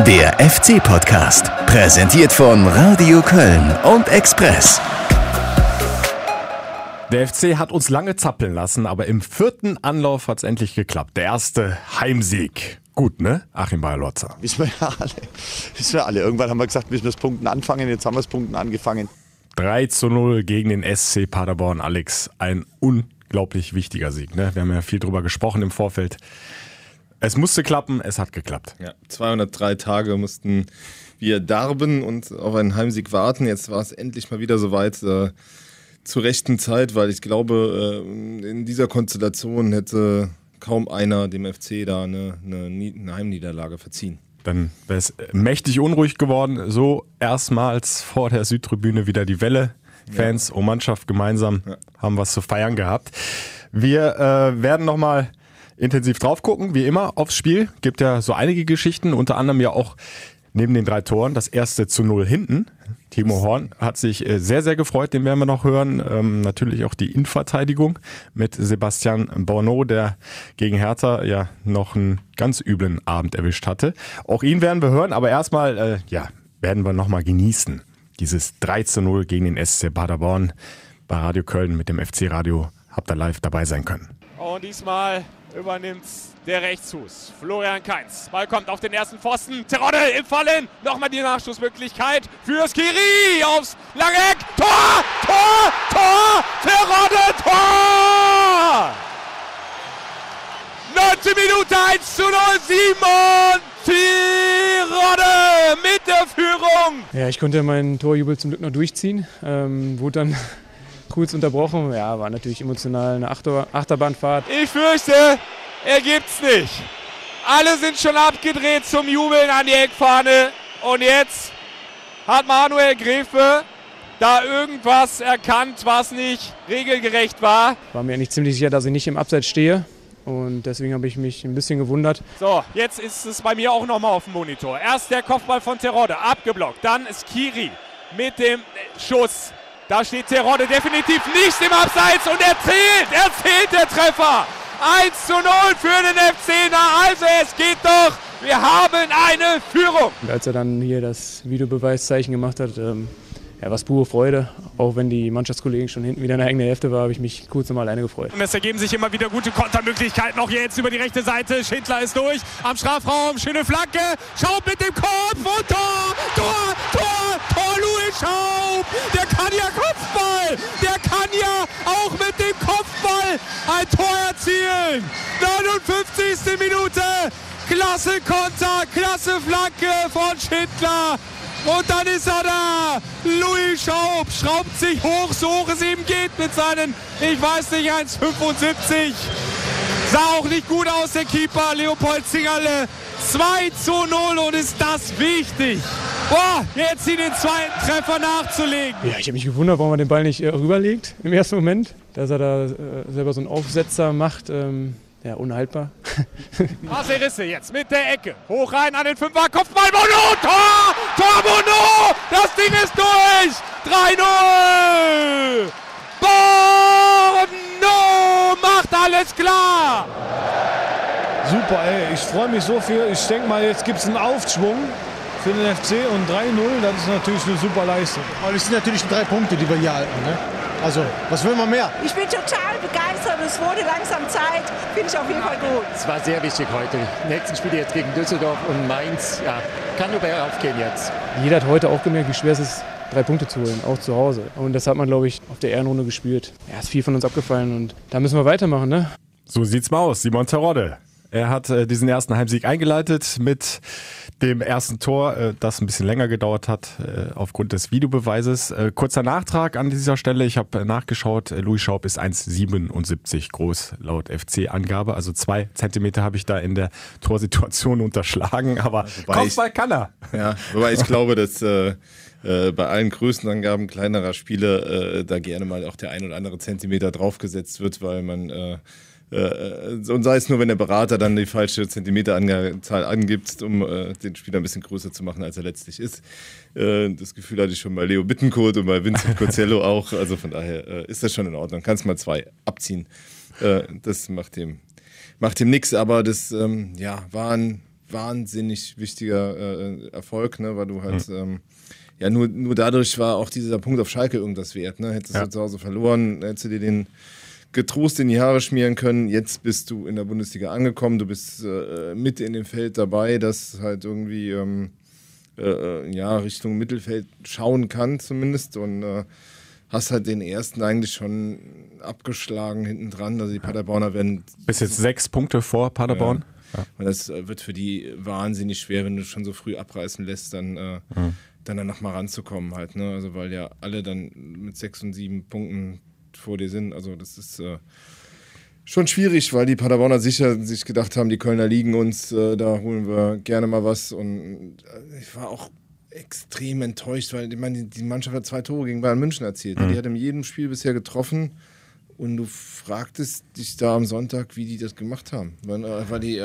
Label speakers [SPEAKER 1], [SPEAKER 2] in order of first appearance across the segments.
[SPEAKER 1] Der FC-Podcast, präsentiert von Radio Köln und Express.
[SPEAKER 2] Der FC hat uns lange zappeln lassen, aber im 4. Anlauf hat es endlich geklappt. Der erste Heimsieg. Gut, ne? Achim Bayerlotzer.
[SPEAKER 3] Wissen wir alle. Irgendwann haben wir gesagt, müssen wir das Punkten anfangen. Jetzt haben wir das Punkten angefangen.
[SPEAKER 2] 3:0 gegen den SC Paderborn, Alex. Ein unglaublich wichtiger Sieg, ne? Wir haben ja viel drüber gesprochen im Vorfeld. Es musste klappen, es hat geklappt.
[SPEAKER 4] Ja, 203 Tage mussten wir darben und auf einen Heimsieg warten. Jetzt war es endlich mal wieder soweit zur rechten Zeit, weil ich glaube, in dieser Konstellation hätte kaum einer dem FC da eine Heimniederlage verziehen.
[SPEAKER 2] Dann wäre es mächtig unruhig geworden. So erstmals vor der Südtribüne wieder die Welle. Fans und Mannschaft gemeinsam haben was zu feiern gehabt. Wir werden nochmal intensiv drauf gucken, wie immer, aufs Spiel. Gibt ja so einige Geschichten, unter anderem ja auch neben den 3 Toren das erste 0 hinten. Timo Horn hat sich sehr, sehr gefreut, den werden wir noch hören. Natürlich auch die Innenverteidigung mit Sebastian Borneau, der gegen Hertha ja noch einen ganz üblen Abend erwischt hatte. Auch ihn werden wir hören, aber erstmal werden wir nochmal genießen. Dieses 3:0 gegen den SC Paderborn bei Radio Köln mit dem FC-Radio. Habt ihr live dabei sein können.
[SPEAKER 5] Und diesmal übernimmt der Rechtsfuß. Florian Kainz. Ball kommt auf den ersten Pfosten. Terodde im Fallen. Nochmal die Nachschussmöglichkeit für Skiri aufs lange Eck. Tor! Tor! Tor! Terodde! Tor! 19 Minute 1:0. Simon Terodde mit der Führung.
[SPEAKER 6] Ja, ich konnte meinen Torjubel zum Glück noch durchziehen. Wurde dann kurz unterbrochen. Ja, war natürlich emotional eine Achterbahnfahrt.
[SPEAKER 5] Ich fürchte, er gibt's nicht. Alle sind schon abgedreht zum Jubeln an die Eckfahne. Und jetzt hat Manuel Gräfe da irgendwas erkannt, was nicht regelgerecht war.
[SPEAKER 6] War mir eigentlich ziemlich sicher, dass ich nicht im Abseits stehe. Und deswegen habe ich mich ein bisschen gewundert.
[SPEAKER 5] So, jetzt ist es bei mir auch nochmal auf dem Monitor. Erst der Kopfball von Terodde, abgeblockt. Dann Skiri mit dem Schuss. Da steht Terodde definitiv nicht im Abseits und er zählt der Treffer. 1:0 für den FC. Na also, es geht doch. Wir haben eine Führung.
[SPEAKER 6] Und als er dann hier das Videobeweiszeichen gemacht hat, war es pure Freude. Auch wenn die Mannschaftskollegen schon hinten wieder in der eigenen Hälfte war, habe ich mich kurz nochmal alleine gefreut.
[SPEAKER 5] Und es ergeben sich immer wieder gute Kontermöglichkeiten. Auch jetzt über die rechte Seite. Schindler ist durch am Strafraum. Schöne Flanke. Schaub mit dem Kopf und Tor! Tor! Tor! Tor! Louis Schaub! Der kann ja Kopfball! Der kann ja auch mit dem Kopfball ein Tor erzielen! 59. Minute! Klasse Konter, klasse Flanke von Schindler! Und dann ist er da. Louis Schaub schraubt sich hoch, so hoch es ihm geht mit seinen, ich weiß nicht, 1,75. Sah auch nicht gut aus, der Keeper Leopold Zingerle. 2:0 und ist das wichtig. Boah, jetzt hier den zweiten Treffer nachzulegen.
[SPEAKER 6] Ja, ich habe mich gewundert, warum er den Ball nicht rüberlegt im ersten Moment. Dass er da selber so einen Aufsetzer macht. Unhaltbar.
[SPEAKER 5] Marcel Risse jetzt mit der Ecke. Hoch rein an den Fünfer. Kopfball Bono. Tor! Tor Bono! Das Ding ist durch! 3:0! Bono macht alles klar!
[SPEAKER 7] Super, ey. Ich freue mich so viel. Ich denke mal, jetzt gibt es einen Aufschwung für den FC und 3:0, das ist natürlich eine super Leistung.
[SPEAKER 8] Aber es sind natürlich 3 Punkte, die wir hier halten. Ne? Also, was will man mehr?
[SPEAKER 9] Ich bin total begeistert und es wurde langsam Zeit. Finde ich auf jeden Fall gut.
[SPEAKER 10] Es war sehr wichtig heute. Die nächsten Spiele jetzt gegen Düsseldorf und Mainz. Ja, kann nur bergauf gehen jetzt.
[SPEAKER 6] Jeder hat heute auch gemerkt, wie schwer es ist, 3 Punkte zu holen, auch zu Hause. Und das hat man, glaube ich, auf der Ehrenrunde gespürt. Ja, ist viel von uns abgefallen und da müssen wir weitermachen, ne?
[SPEAKER 2] So sieht's mal aus, Simon Terodde. Er hat diesen ersten Heimsieg eingeleitet mit dem ersten Tor, das ein bisschen länger gedauert hat aufgrund des Videobeweises. Kurzer Nachtrag an dieser Stelle, ich habe nachgeschaut, Louis Schaub ist 1,77 groß laut FC-Angabe, also 2 Zentimeter habe ich da in der Torsituation unterschlagen, aber Kopfball kann er.
[SPEAKER 4] Ja, wobei ich glaube, dass bei allen Größenangaben kleinerer Spieler da gerne mal auch der ein oder andere Zentimeter draufgesetzt wird, weil man und sei es nur, wenn der Berater dann die falsche Zentimeteranzahl angibt, um den Spieler ein bisschen größer zu machen, als er letztlich ist. Das Gefühl hatte ich schon bei Leo Bittencourt und bei Vincent Cozello auch. Also von daher ist das schon in Ordnung. Kannst mal 2 abziehen. Das macht dem nichts. Aber das war ein wahnsinnig wichtiger Erfolg, ne, weil du halt nur dadurch war auch dieser Punkt auf Schalke irgendwas wert. Ne? Hättest du zu Hause verloren, hättest du dir den getrost in die Haare schmieren können. Jetzt bist du in der Bundesliga angekommen, du bist mit in dem Feld dabei, das halt irgendwie Richtung Mittelfeld schauen kann zumindest und hast halt den ersten eigentlich schon abgeschlagen hinten dran. Also die Paderborner werden...
[SPEAKER 2] Bis jetzt 6 Punkte vor Paderborn.
[SPEAKER 4] Ja. Und das wird für die wahnsinnig schwer, wenn du schon so früh abreißen lässt, dann nochmal ranzukommen halt. Ne? Also weil ja alle dann mit 6 und 7 Punkten vor dir sind. Also das ist schon schwierig, weil die Paderborner sicher sich gedacht haben, die Kölner liegen uns, da holen wir gerne mal was. Und ich war auch extrem enttäuscht, weil ich meine, die Mannschaft hat 2 Tore gegen Bayern München erzielt. Die hat in jedem Spiel bisher getroffen und du fragtest dich da am Sonntag, wie die das gemacht haben. Weil die,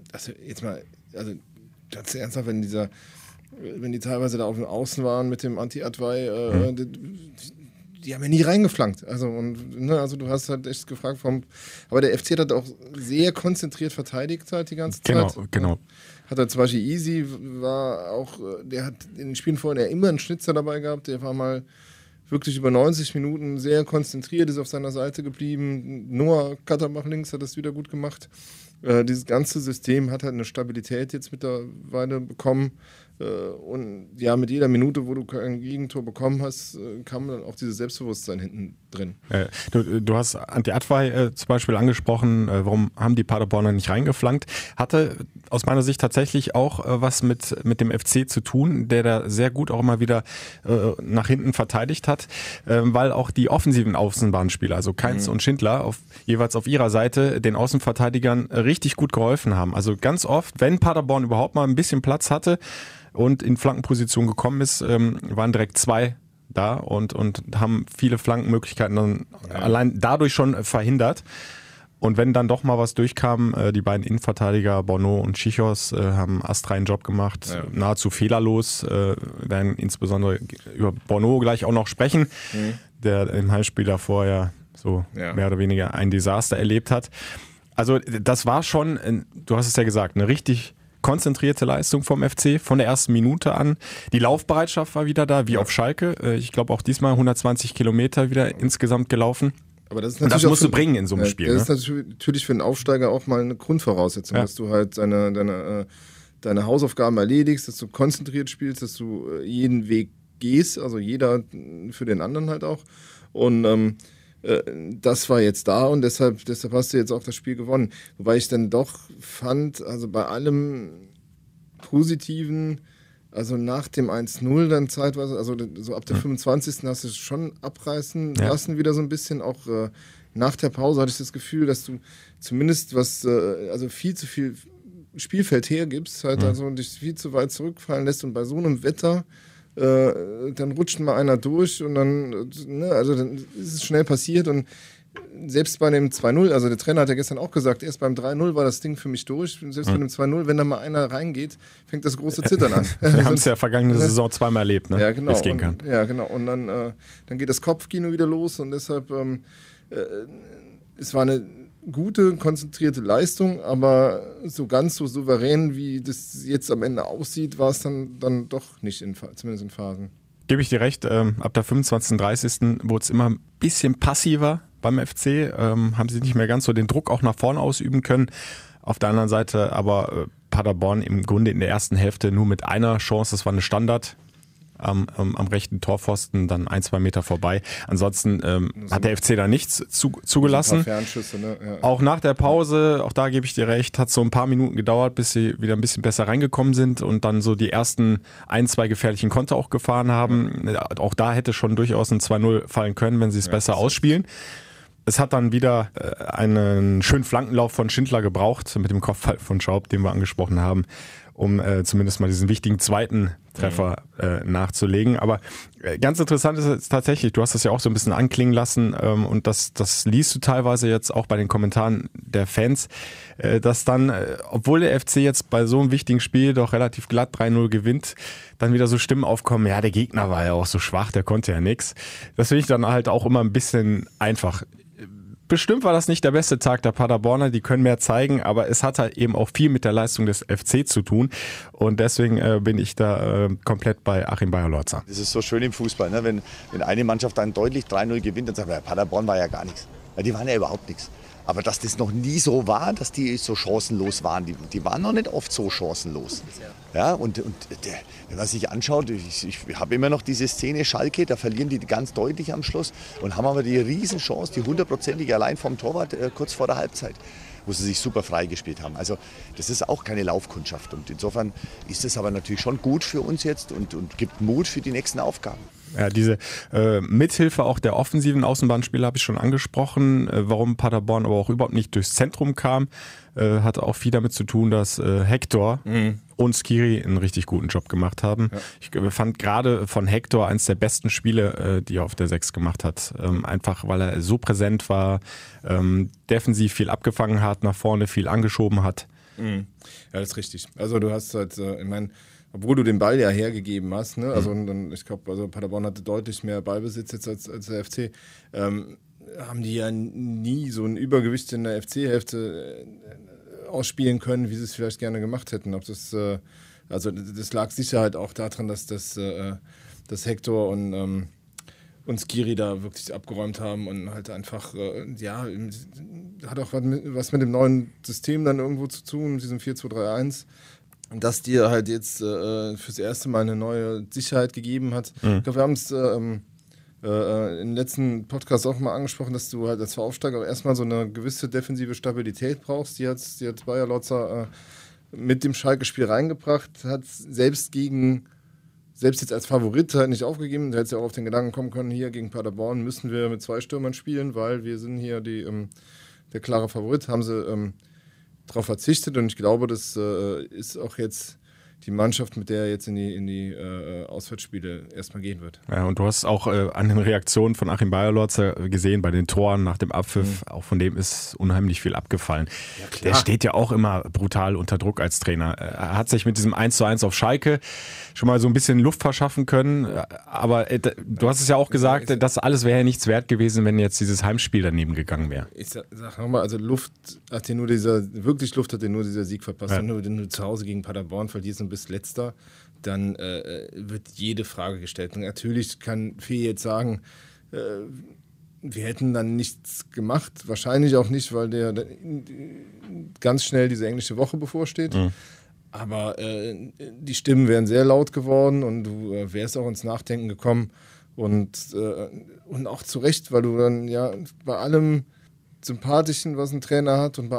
[SPEAKER 4] ganz ernsthaft, wenn die teilweise da auf dem Außen waren mit dem Anti-Adwei, die haben ja nie reingeflankt. Also du hast halt echt gefragt, aber der FC hat auch sehr konzentriert verteidigt halt die ganze Zeit.
[SPEAKER 2] Genau.
[SPEAKER 4] Hat er zum Beispiel Easy, der hat in den Spielen vorher immer einen Schnitzer dabei gehabt, der war mal wirklich über 90 Minuten sehr konzentriert, ist auf seiner Seite geblieben. Noah Katterbach links hat das wieder gut gemacht. Dieses ganze System hat halt eine Stabilität jetzt mittlerweile bekommen. Und ja, mit jeder Minute, wo du kein Gegentor bekommen hast, kam dann auch dieses Selbstbewusstsein hinten drin.
[SPEAKER 2] Du hast Anti-Adwei zum Beispiel angesprochen, warum haben die Paderborner nicht reingeflankt? Hatte aus meiner Sicht tatsächlich auch was mit dem FC zu tun, der da sehr gut auch immer wieder nach hinten verteidigt hat, weil auch die offensiven Außenbahnspieler, also Kainz und Schindler, jeweils auf ihrer Seite den Außenverteidigern richtig gut geholfen haben. Also ganz oft, wenn Paderborn überhaupt mal ein bisschen Platz hatte und in Flankenposition gekommen ist, waren direkt 2 da und haben viele Flankenmöglichkeiten dann allein dadurch schon verhindert. Und wenn dann doch mal was durchkam, die beiden Innenverteidiger Bono und Chichos haben astreinen Job gemacht, nahezu fehlerlos. Wir werden insbesondere über Bono gleich auch noch sprechen, der im Heimspiel davor mehr oder weniger ein Desaster erlebt hat. Also das war schon, du hast es ja gesagt, eine richtig konzentrierte Leistung vom FC von der ersten Minute an. Die Laufbereitschaft war wieder da, wie auf Schalke. Ich glaube auch diesmal 120 Kilometer wieder insgesamt gelaufen.
[SPEAKER 4] Aber das ist
[SPEAKER 2] natürlich das musst du bringen in so einem Spiel.
[SPEAKER 4] Das ist natürlich für einen Aufsteiger auch mal eine Grundvoraussetzung, dass du halt deine Hausaufgaben erledigst, dass du konzentriert spielst, dass du jeden Weg gehst, also jeder für den anderen halt auch. Und das war jetzt da und deshalb hast du jetzt auch das Spiel gewonnen. Wobei ich dann doch fand, also bei allem Positiven, also nach dem 1-0 dann zeitweise, also so ab der 25. hast du es schon abreißen lassen wieder so ein bisschen. Auch nach der Pause hatte ich das Gefühl, dass du zumindest also viel zu viel Spielfeld hergibst, halt also dich viel zu weit zurückfallen lässt und bei so einem Wetter dann rutscht mal einer durch und dann, dann ist es schnell passiert und selbst bei dem 2-0, also der Trainer hat ja gestern auch gesagt, erst beim 3-0 war das Ding für mich durch, selbst bei dem 2-0, wenn da mal einer reingeht, fängt das große Zittern an.
[SPEAKER 2] Wir haben es ja vergangene Saison zweimal erlebt, ne?
[SPEAKER 4] Ja, genau.
[SPEAKER 2] Wie es gehen kann.
[SPEAKER 4] Ja, genau. Und dann geht das Kopfkino wieder los und deshalb, es war eine gute, konzentrierte Leistung, aber so ganz so souverän, wie das jetzt am Ende aussieht, war es dann doch nicht, zumindest in Phasen.
[SPEAKER 2] Gebe ich dir recht, ab der 25., 30. wurde es immer ein bisschen passiver beim FC, haben sie nicht mehr ganz so den Druck auch nach vorne ausüben können. Auf der anderen Seite aber Paderborn im Grunde in der ersten Hälfte nur mit einer Chance, das war eine Standard, am rechten Torpfosten, dann 1-2 Meter vorbei. Ansonsten hat der FC da nichts zugelassen.
[SPEAKER 4] Ein paar Fernschüsse, ne? Ja.
[SPEAKER 2] Auch nach der Pause, auch da gebe ich dir recht, hat so ein paar Minuten gedauert, bis sie wieder ein bisschen besser reingekommen sind und dann so die ersten 1-2 gefährlichen Konter auch gefahren haben. Auch da hätte schon durchaus ein 2-0 fallen können, wenn sie es besser ausspielen. Es hat dann wieder einen schönen Flankenlauf von Schindler gebraucht, mit dem Kopfball von Schaub, den wir angesprochen haben, um zumindest mal diesen wichtigen zweiten Treffer nachzulegen. Aber ganz interessant ist es tatsächlich, du hast das ja auch so ein bisschen anklingen lassen und das liest du teilweise jetzt auch bei den Kommentaren der Fans, dass dann, obwohl der FC jetzt bei so einem wichtigen Spiel doch relativ glatt 3-0 gewinnt, dann wieder so Stimmen aufkommen, ja, der Gegner war ja auch so schwach, der konnte ja nichts. Das finde ich dann halt auch immer ein bisschen einfach. bestimmt war das nicht der beste Tag der Paderborner, die können mehr zeigen, aber es hat halt eben auch viel mit der Leistung des FC zu tun und deswegen bin ich da komplett bei Achim Beyer-Lorzer.
[SPEAKER 3] Das ist so schön im Fußball, ne? Wenn eine Mannschaft dann deutlich 3-0 gewinnt, dann sagt man, Paderborn war ja gar nichts. Ja, die waren ja überhaupt nichts. Aber dass das noch nie so war, dass die so chancenlos waren, die waren noch nicht oft so chancenlos. Ja, und wenn man sich anschaut, ich habe immer noch diese Szene Schalke, da verlieren die ganz deutlich am Schluss und haben aber die Riesenchance, die 100%ige allein vom Torwart kurz vor der Halbzeit, wo sie sich super freigespielt haben. Also das ist auch keine Laufkundschaft und insofern ist es aber natürlich schon gut für uns jetzt und gibt Mut für die nächsten Aufgaben.
[SPEAKER 2] Ja, diese Mithilfe auch der offensiven Außenbahnspieler habe ich schon angesprochen. Warum Paderborn aber auch überhaupt nicht durchs Zentrum kam, hatte auch viel damit zu tun, dass Hector und Skiri einen richtig guten Job gemacht haben. Ja. Ich fand gerade von Hector eines der besten Spiele, die er auf der 6 gemacht hat. Einfach, weil er so präsent war, defensiv viel abgefangen hat, nach vorne viel angeschoben hat.
[SPEAKER 4] Ja, das ist richtig. Also du hast halt, ich meine, obwohl du den Ball ja hergegeben hast, ne? Also ich glaube, also Paderborn hatte deutlich mehr Ballbesitz jetzt als der FC, haben die ja nie so ein Übergewicht in der FC-Hälfte ausspielen können, wie sie es vielleicht gerne gemacht hätten. Ob das, also das lag sicher halt auch daran, dass Hector und Skiri da wirklich abgeräumt haben und halt einfach, hat auch was mit dem neuen System dann irgendwo zu tun, mit diesem 4-2-3-1. Dass dir halt jetzt fürs erste Mal eine neue Sicherheit gegeben hat. Ich glaube, wir haben es im letzten Podcast auch mal angesprochen, dass du halt als Aufsteiger erstmal so eine gewisse defensive Stabilität brauchst. Die hat Beyer-Lorzer mit dem Schalke-Spiel reingebracht, hat selbst jetzt als Favorit halt nicht aufgegeben. Da hätte es ja auch auf den Gedanken kommen können, hier gegen Paderborn müssen wir mit 2 Stürmern spielen, weil wir sind hier der klare Favorit. Haben sie darauf verzichtet und ich glaube, das ist auch jetzt die Mannschaft, mit der er jetzt in die Auswärtsspiele erstmal gehen wird.
[SPEAKER 2] Ja, und du hast auch an den Reaktionen von Achim Beyer-Lorzer gesehen, bei den Toren nach dem Abpfiff, auch von dem ist unheimlich viel abgefallen. Ja, der steht ja auch immer brutal unter Druck als Trainer. Er hat sich mit diesem 1:1 auf Schalke schon mal so ein bisschen Luft verschaffen können, aber du hast es ja auch gesagt, das alles wäre ja nichts wert gewesen, wenn jetzt dieses Heimspiel daneben gegangen wäre.
[SPEAKER 4] Ich sag nochmal, also Luft hat dir nur dieser Sieg verpasst. Ja. Wenn du zu Hause gegen Paderborn verlierst und bist Letzter, dann wird jede Frage gestellt. Und natürlich kann Fee jetzt sagen, wir hätten dann nichts gemacht. Wahrscheinlich auch nicht, weil der ganz schnell diese englische Woche bevorsteht. Aber die Stimmen wären sehr laut geworden und du wärst auch ins Nachdenken gekommen. Und auch zu Recht, weil du dann ja bei allem Sympathischen, was ein Trainer hat und bei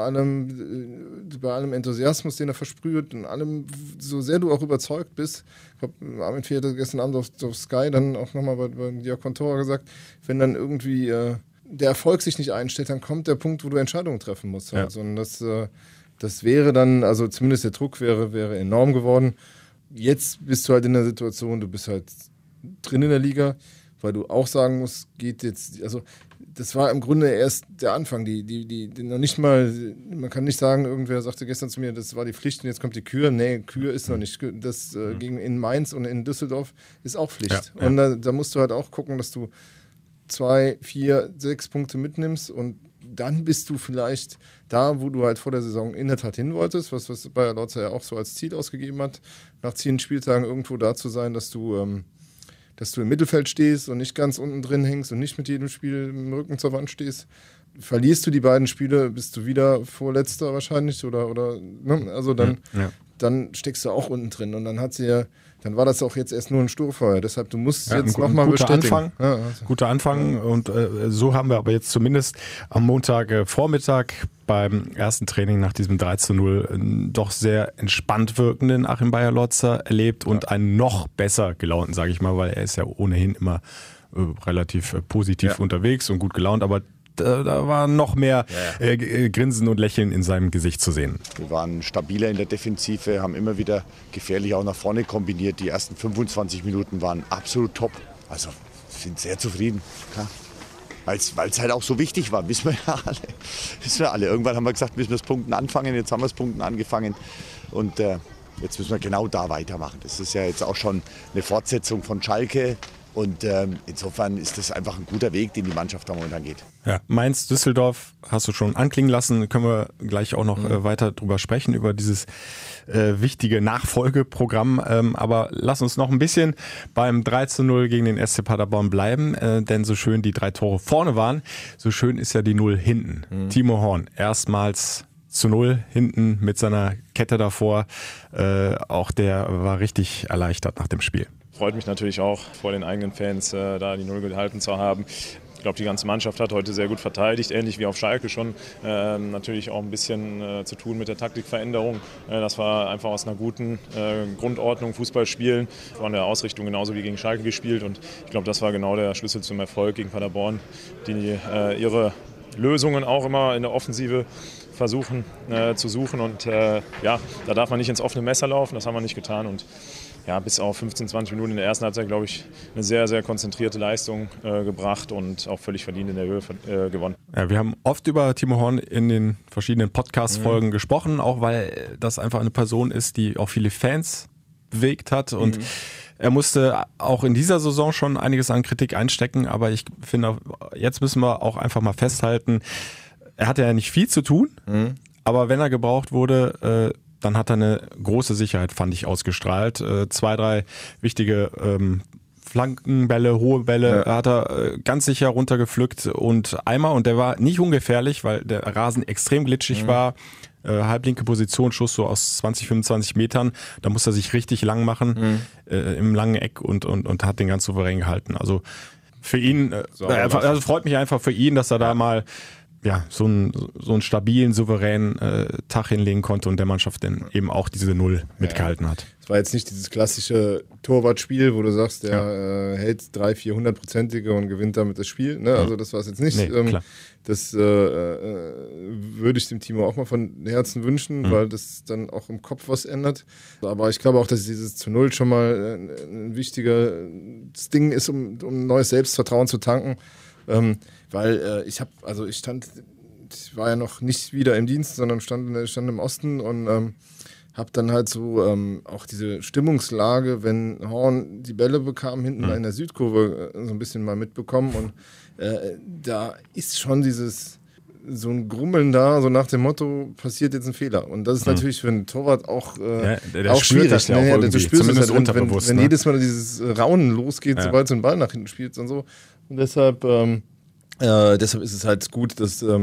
[SPEAKER 4] allem Enthusiasmus, den er versprüht und allem, so sehr du auch überzeugt bist. Ich glaube, Armin Fee hat gestern Abend auf Sky dann auch nochmal bei Jörg Kontora gesagt, wenn dann irgendwie der Erfolg sich nicht einstellt, dann kommt der Punkt, wo du Entscheidungen treffen musst. Ja. Also, und das wäre dann, also zumindest der Druck wäre enorm geworden. Jetzt bist du halt in der Situation, du bist halt drin in der Liga, weil du auch sagen musst, geht jetzt, also das war im Grunde erst der Anfang, die noch nicht mal, man kann nicht sagen, irgendwer sagte gestern zu mir, das war die Pflicht und jetzt kommt die Kür. Nee, Kür ist noch nicht. Das in Mainz und in Düsseldorf ist auch Pflicht. Ja. Und da musst du halt auch gucken, dass du 2, 4, 6 Punkte mitnimmst und dann bist du vielleicht da, wo du halt vor der Saison in der Tat hin wolltest, was Beyer-Lorzer ja auch so als Ziel ausgegeben hat, nach 10 Spieltagen irgendwo da zu sein, dass du im Mittelfeld stehst und nicht ganz unten drin hängst und nicht mit jedem Spiel im Rücken zur Wand stehst. Verlierst du die beiden Spiele, bist du wieder Vorletzter wahrscheinlich oder ne? Also dann steckst du auch unten drin und dann war das auch jetzt erst nur ein Sturfeuer. Deshalb, du musst jetzt nochmal bestätigen.
[SPEAKER 2] Guter Anfang und so haben wir aber jetzt zumindest am Montag Vormittag beim ersten Training nach diesem 3:0 doch sehr entspannt wirkenden Achim Beyer-Lorzer erlebt und einen noch besser gelaunten, sage ich mal, weil er ist ja ohnehin immer relativ positiv unterwegs und gut gelaunt, aber da war noch mehr Grinsen und Lächeln in seinem Gesicht zu sehen.
[SPEAKER 3] Wir waren stabiler in der Defensive, haben immer wieder gefährlich auch nach vorne kombiniert. Die ersten 25 Minuten waren absolut top. Also sind sehr zufrieden, klar. Weil es halt auch so wichtig war, wissen wir alle. Irgendwann haben wir gesagt, müssen wir das Punkten anfangen, jetzt haben wir das Punkten angefangen und jetzt müssen wir genau da weitermachen. Das ist ja jetzt auch schon eine Fortsetzung von Schalke. Und insofern ist das einfach ein guter Weg, den die Mannschaft da momentan geht.
[SPEAKER 2] Ja, Mainz, Düsseldorf hast du schon anklingen lassen, können wir gleich auch noch weiter drüber sprechen, über dieses wichtige Nachfolgeprogramm. Aber lass uns noch ein bisschen beim 3:0 gegen den SC Paderborn bleiben, denn so schön die 3 Tore vorne waren, so schön ist ja die 0 hinten. Timo Horn, erstmals zu 0 hinten mit seiner Kette davor. Auch der war richtig erleichtert nach dem Spiel.
[SPEAKER 11] Freut mich natürlich auch, vor den eigenen Fans da die 0 gehalten zu haben. Ich glaube, die ganze Mannschaft hat heute sehr gut verteidigt, ähnlich wie auf Schalke schon. Natürlich auch ein bisschen zu tun mit der Taktikveränderung. Das war einfach aus einer guten Grundordnung Fußball spielen. Von der Ausrichtung genauso wie gegen Schalke gespielt. Und ich glaube, das war genau der Schlüssel zum Erfolg gegen Paderborn, die ihre Lösungen auch immer in der Offensive versuchen zu suchen. Und ja, da darf man nicht ins offene Messer laufen, das haben wir nicht getan. Und ja, bis auf 15, 20 Minuten in der ersten Halbzeit, glaube ich, eine sehr, sehr konzentrierte Leistung gebracht und auch völlig verdient in der Höhe gewonnen.
[SPEAKER 2] Ja, wir haben oft über Timo Horn in den verschiedenen Podcast-Folgen gesprochen, auch weil das einfach eine Person ist, die auch viele Fans bewegt hat und er musste auch in dieser Saison schon einiges an Kritik einstecken, aber ich finde, jetzt müssen wir auch einfach mal festhalten, er hatte ja nicht viel zu tun, aber wenn er gebraucht wurde, dann hat er eine große Sicherheit, fand ich, ausgestrahlt. 2, 3 wichtige Flankenbälle, hohe Bälle hat er ganz sicher runtergepflückt und einmal, und der war nicht ungefährlich, weil der Rasen extrem glitschig war, halblinke Position, Schuss so aus 20, 25 Metern, da muss er sich richtig lang machen im langen Eck und hat den ganz souverän gehalten. Also für ihn, also freut mich einfach für ihn, dass er da mal so einen stabilen, souveränen Tag hinlegen konnte und der Mannschaft dann eben auch diese 0 mitgehalten hat.
[SPEAKER 4] Es war jetzt nicht dieses klassische Torwartspiel, wo du sagst, der hält 300-400-prozentige und gewinnt damit das Spiel. Ne? Also das war es jetzt nicht.
[SPEAKER 2] Nee,
[SPEAKER 4] das würde ich dem Timo auch mal von Herzen wünschen, weil das dann auch im Kopf was ändert. Aber ich glaube auch, dass dieses zu 0 schon mal ein wichtiges Ding ist, um neues Selbstvertrauen zu tanken. Weil ich war ja noch nicht wieder im Dienst, sondern stand im Osten und habe dann halt so auch diese Stimmungslage, wenn Horn die Bälle bekam, hinten in der Südkurve so ein bisschen mal mitbekommen und da ist schon so ein Grummeln da, so nach dem Motto, passiert jetzt ein Fehler. Und das ist natürlich für einen Torwart auch, auch schwierig.
[SPEAKER 2] Das ja auch
[SPEAKER 4] du spürst es halt, wenn
[SPEAKER 2] ne?
[SPEAKER 4] jedes Mal dieses Raunen losgeht, sobald so ein Ball nach hinten spielt und so. Und deshalb ist es halt gut,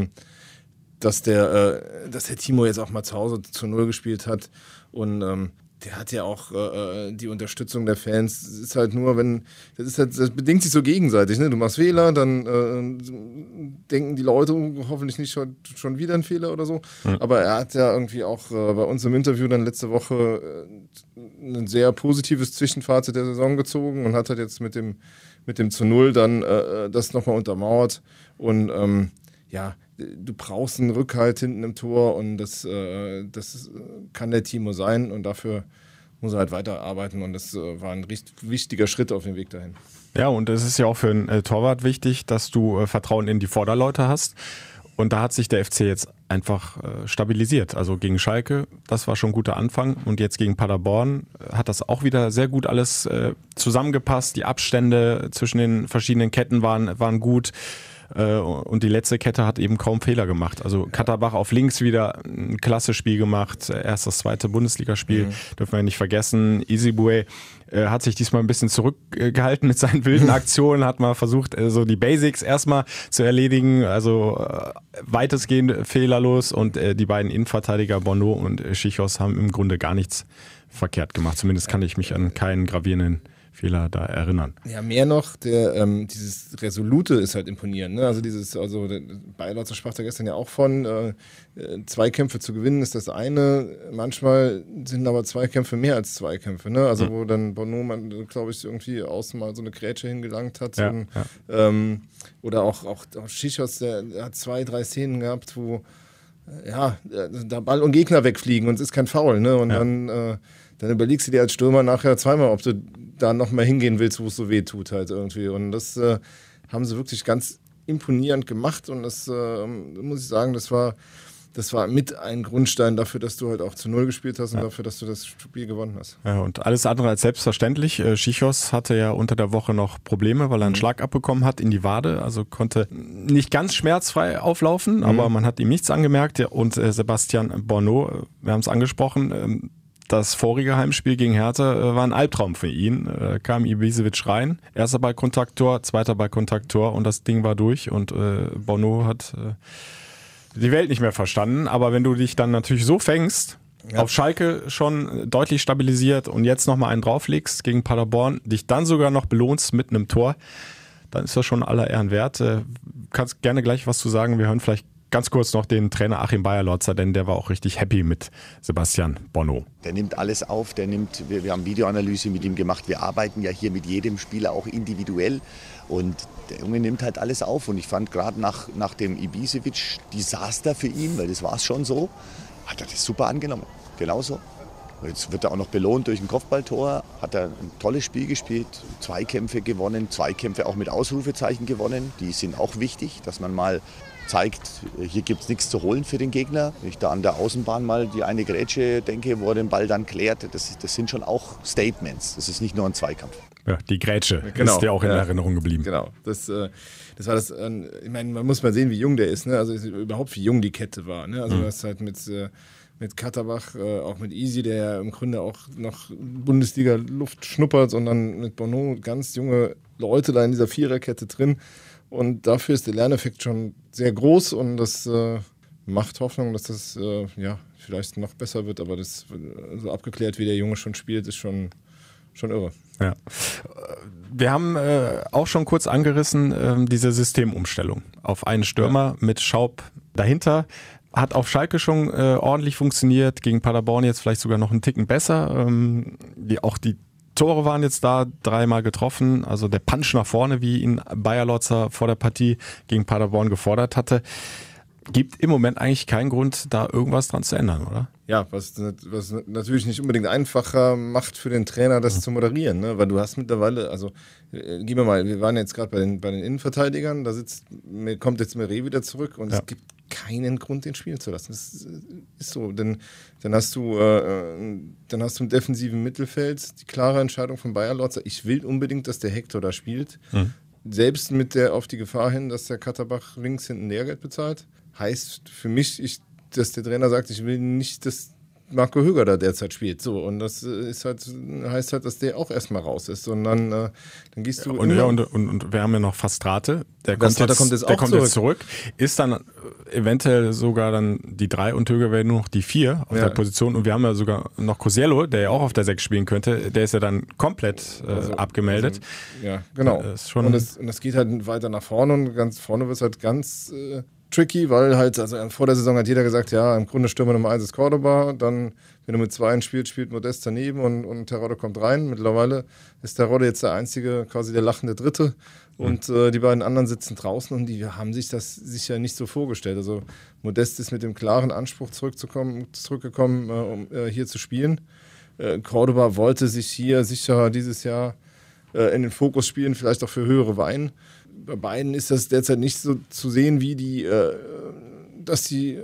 [SPEAKER 4] dass der Timo jetzt auch mal zu Hause zu 0 gespielt hat und der hat ja auch die Unterstützung der Fans. Das ist halt nur, das bedingt sich so gegenseitig. Ne? Du machst Fehler, dann denken die Leute hoffentlich nicht schon wieder einen Fehler oder so. Aber er hat ja irgendwie auch bei uns im Interview dann letzte Woche ein sehr positives Zwischenfazit der Saison gezogen und hat halt jetzt mit dem zu 0 dann das nochmal untermauert. Und du brauchst einen Rückhalt hinten im Tor und das kann der Timo sein und dafür muss er halt weiterarbeiten und das war ein richtig wichtiger Schritt auf dem Weg dahin.
[SPEAKER 2] Ja, und es ist ja auch für einen Torwart wichtig, dass du Vertrauen in die Vorderleute hast und da hat sich der FC jetzt einfach stabilisiert. Also gegen Schalke, das war schon ein guter Anfang und jetzt gegen Paderborn hat das auch wieder sehr gut alles zusammengepasst. Die Abstände zwischen den verschiedenen Ketten waren gut. Und die letzte Kette hat eben kaum Fehler gemacht. Also Katterbach auf links wieder ein klasse Spiel gemacht. Erst das 2. Bundesligaspiel, dürfen wir nicht vergessen. Isibue hat sich diesmal ein bisschen zurückgehalten mit seinen wilden Aktionen, hat mal versucht, so die Basics erstmal zu erledigen. Also weitestgehend fehlerlos und die beiden Innenverteidiger Bono und Schichos haben im Grunde gar nichts verkehrt gemacht. Zumindest kann ich mich an keinen gravierenden Fehler da erinnern.
[SPEAKER 4] Ja, mehr noch, dieses Resolute ist halt imponierend. Ne? Also Beilotzer sprach da gestern ja auch von, Zweikämpfe zu gewinnen ist das eine, manchmal sind aber Zweikämpfe mehr als Zweikämpfe. Ne? Also wo dann Bono, glaube ich, irgendwie außen mal so eine Grätsche hingelangt hat. Oder auch Schichos, der hat 2, 3 Szenen gehabt, wo da Ball und Gegner wegfliegen und es ist kein Foul. Ne? Und dann überlegst du dir als Stürmer nachher zweimal, ob du da noch mal hingehen willst, wo es so weh tut halt irgendwie. Und das haben sie wirklich ganz imponierend gemacht und das muss ich sagen, das war das war mit ein Grundstein dafür, dass du halt auch zu 0 gespielt hast und dafür, dass du das Spiel gewonnen hast.
[SPEAKER 2] Ja, und alles andere als selbstverständlich. Chichos hatte ja unter der Woche noch Probleme, weil er einen Schlag abbekommen hat in die Wade, also konnte nicht ganz schmerzfrei auflaufen, aber man hat ihm nichts angemerkt. Und Sebastian Borneau, wir haben es angesprochen, das vorige Heimspiel gegen Hertha war ein Albtraum für ihn. Kam Ibisevic rein, erster Ballkontakttor, zweiter Ballkontakttor und das Ding war durch und Borneau hat die Welt nicht mehr verstanden. Aber wenn du dich dann natürlich so fängst, auf Schalke schon deutlich stabilisiert und jetzt nochmal einen drauflegst gegen Paderborn, dich dann sogar noch belohnst mit einem Tor, dann ist das schon aller Ehren wert. Kannst gerne gleich was zu sagen. Wir hören vielleicht ganz kurz noch den Trainer Achim Beierlotzer, denn der war auch richtig happy mit Sebastian Borneau.
[SPEAKER 3] Der nimmt alles auf, wir haben Videoanalyse mit ihm gemacht, wir arbeiten ja hier mit jedem Spieler auch individuell und der Junge nimmt halt alles auf und ich fand gerade nach dem Ibisevic-Desaster für ihn, weil das war es schon so, hat er das super angenommen, genauso. Jetzt wird er auch noch belohnt durch ein Kopfballtor, hat er ein tolles Spiel gespielt, Zweikämpfe gewonnen, Zweikämpfe auch mit Ausrufezeichen gewonnen, die sind auch wichtig, dass man mal zeigt, hier gibt es nichts zu holen für den Gegner. Wenn ich da an der Außenbahn mal die eine Grätsche denke, wo er den Ball dann klärt, das sind schon auch Statements. Das ist nicht nur ein Zweikampf.
[SPEAKER 2] Ja, die Grätsche ist dir auch in Erinnerung geblieben.
[SPEAKER 4] Genau, das war das. Ich meine, man muss mal sehen, wie jung der ist. Ne? Also überhaupt, wie jung die Kette war. Ne? Also du hast halt mit Katterbach, auch mit Easy, der ja im Grunde auch noch Bundesliga-Luft schnuppert, und dann mit Borneau ganz junge Leute da in dieser Viererkette drin. Und dafür ist der Lerneffekt schon sehr groß und das macht Hoffnung, dass das vielleicht noch besser wird. Aber das so abgeklärt, wie der Junge schon spielt, ist schon irre.
[SPEAKER 2] Ja. Wir haben auch schon kurz angerissen, diese Systemumstellung auf einen Stürmer mit Schaub dahinter. Hat auf Schalke schon ordentlich funktioniert, gegen Paderborn jetzt vielleicht sogar noch einen Ticken besser. Auch die Tore waren jetzt da, 3-mal getroffen, also der Punch nach vorne, wie ihn Beierlotzer vor der Partie gegen Paderborn gefordert hatte. Gibt im Moment eigentlich keinen Grund, da irgendwas dran zu ändern, oder?
[SPEAKER 4] Ja, was natürlich nicht unbedingt einfacher macht für den Trainer, das zu moderieren, ne? Weil du hast mittlerweile, also gib mir mal, wir waren jetzt gerade bei den Innenverteidigern, kommt jetzt Meret wieder zurück und es gibt keinen Grund, den spielen zu lassen. Das ist so, denn dann hast du im defensiven Mittelfeld die klare Entscheidung von Beierlotzer, ich will unbedingt, dass der Hector da spielt, selbst mit der auf die Gefahr hin, dass der Katterbach links hinten Lehrgeld bezahlt. Heißt für mich, dass der Trainer sagt, ich will nicht, dass Marco Höger da derzeit spielt. So, und das heißt halt, dass der auch erstmal raus ist. Und dann gehst du.
[SPEAKER 2] Und wir haben ja noch Fastrate, der kommt jetzt zurück. Ist dann eventuell sogar dann die 3 und Höger werden nur noch die 4 auf der Position. Und wir haben ja sogar noch Cosello, der ja auch auf der 6 spielen könnte. Der ist ja dann komplett abgemeldet.
[SPEAKER 4] Ja, genau. Und das geht halt weiter nach vorne und ganz vorne wird es halt ganz tricky, weil halt, also vor der Saison hat jeder gesagt, ja, im Grunde Stürmer Nummer 1 ist Cordoba, dann, wenn du mit 2 spielst, spielt Modest daneben und Terodde kommt rein. Mittlerweile ist Terodde jetzt der einzige, quasi der lachende Dritte und die beiden anderen sitzen draußen und die haben sich das sicher nicht so vorgestellt. Also Modest ist mit dem klaren Anspruch zurückgekommen, um hier zu spielen. Cordoba wollte sich hier sicher dieses Jahr in den Fokus spielen, vielleicht auch für höhere Weine. Bei beiden ist das derzeit nicht so zu sehen, wie dass die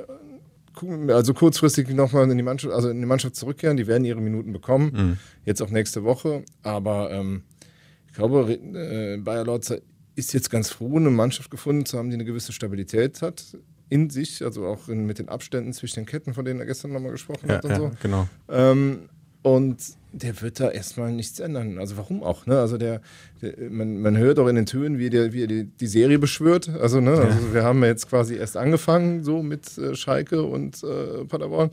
[SPEAKER 4] also kurzfristig nochmal in die Mannschaft zurückkehren. Die werden ihre Minuten bekommen, jetzt auch nächste Woche. Aber ich glaube, Beierlotzer ist jetzt ganz froh, eine Mannschaft gefunden zu haben, die eine gewisse Stabilität hat in sich, also auch mit den Abständen zwischen den Ketten, von denen er gestern nochmal gesprochen hat und so.
[SPEAKER 2] Genau.
[SPEAKER 4] Und der wird da erstmal nichts ändern. Also warum auch? Ne? Also man hört auch in den Tönen, wie er die Serie beschwört. Also, ne? Also wir haben jetzt quasi erst angefangen, so mit Schalke und Paderborn.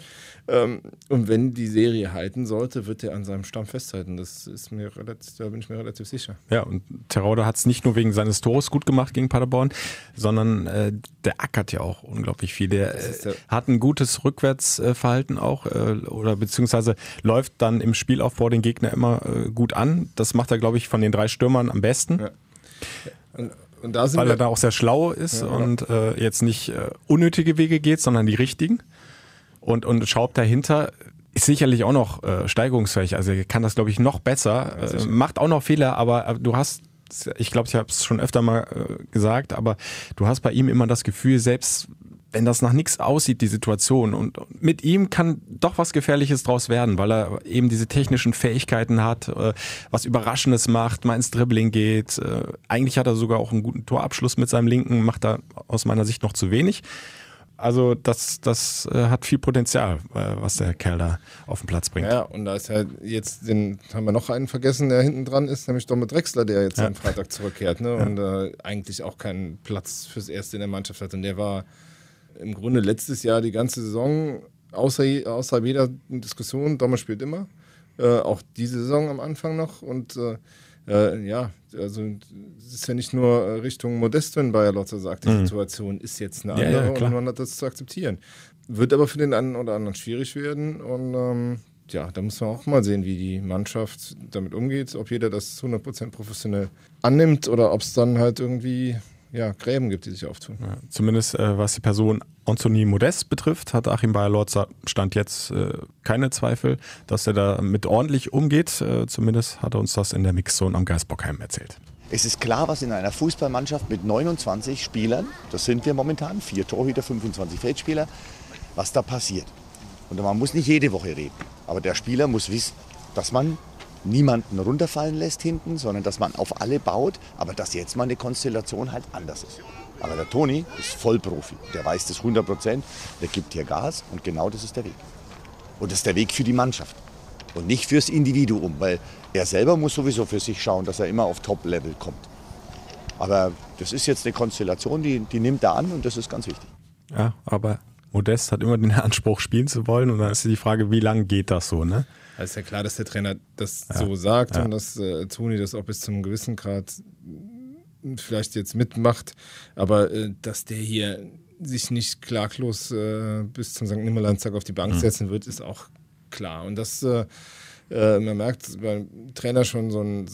[SPEAKER 4] Und wenn die Serie halten sollte, wird er an seinem Stamm festhalten. Da bin ich mir relativ sicher.
[SPEAKER 2] Ja, und Terodde hat es nicht nur wegen seines Tores gut gemacht gegen Paderborn, sondern der ackert ja auch unglaublich viel. Der hat ein gutes Rückwärtsverhalten auch oder beziehungsweise läuft dann im Spielaufbau den Gegner immer gut an. Das macht er, glaube ich, von den 3 Stürmern am besten. Ja. Und weil er da auch sehr schlau ist und jetzt nicht unnötige Wege geht, sondern die richtigen. Und Schaub dahinter ist sicherlich auch noch steigerungsfähig. Also er kann das, glaube ich, noch besser. Macht auch noch Fehler, aber du hast, ich glaube, ich habe es schon öfter mal gesagt, aber du hast bei ihm immer das Gefühl, selbst wenn das nach nichts aussieht, die Situation, und mit ihm kann doch was Gefährliches draus werden, weil er eben diese technischen Fähigkeiten hat, was Überraschendes macht, mal ins Dribbling geht. Eigentlich hat er sogar auch einen guten Torabschluss mit seinem Linken, macht er aus meiner Sicht noch zu wenig. Also das hat viel Potenzial, was der Kerl da auf den Platz bringt.
[SPEAKER 4] Ja, und da ist halt jetzt, haben wir noch einen vergessen, der hinten dran ist, nämlich Domit Drexler, der jetzt am Freitag zurückkehrt, ne? Und eigentlich auch keinen Platz fürs Erste in der Mannschaft hat. Und der war im Grunde letztes Jahr die ganze Saison außer jeder Diskussion. Domit spielt immer, auch diese Saison am Anfang noch. Und also es ist ja nicht nur Richtung Modest, wenn Bayer Lotzer sagt, die Situation ist jetzt eine andere und man hat das zu akzeptieren. Wird aber für den einen oder anderen schwierig werden und da muss man auch mal sehen, wie die Mannschaft damit umgeht, ob jeder das 100% professionell annimmt oder ob es dann halt irgendwie Gräben gibt, die sich auftun.
[SPEAKER 2] Ja, zumindest was die Person Anthony Modest betrifft, hat Achim Bayer-Lorzer Stand jetzt keine Zweifel, dass er da mit ordentlich umgeht. Zumindest hat er uns das in der Mixzone am Geisbockheim erzählt.
[SPEAKER 3] Es ist klar, was in einer Fußballmannschaft mit 29 Spielern, das sind wir momentan, 4 Torhüter, 25 Feldspieler, was da passiert. Und man muss nicht jede Woche reden, aber der Spieler muss wissen, dass man niemanden runterfallen lässt hinten, sondern dass man auf alle baut, aber dass jetzt mal eine Konstellation halt anders ist. Aber der Toni ist Vollprofi, der weiß das 100%, der gibt hier Gas und genau das ist der Weg. Und das ist der Weg für die Mannschaft und nicht fürs Individuum, weil er selber muss sowieso für sich schauen, dass er immer auf Top-Level kommt. Aber das ist jetzt eine Konstellation, die nimmt er an und das ist ganz wichtig.
[SPEAKER 2] Ja, aber Modest hat immer den Anspruch, spielen zu wollen und dann ist die Frage, wie lange geht das so, ne?
[SPEAKER 4] Es ist ja klar, dass der Trainer das so sagt und dass Toni das auch bis zum gewissen Grad vielleicht jetzt mitmacht, aber dass der hier sich nicht klaglos bis zum St. Nimmerleinstag auf die Bank setzen wird, ist auch klar. Und das, man merkt beim Trainer schon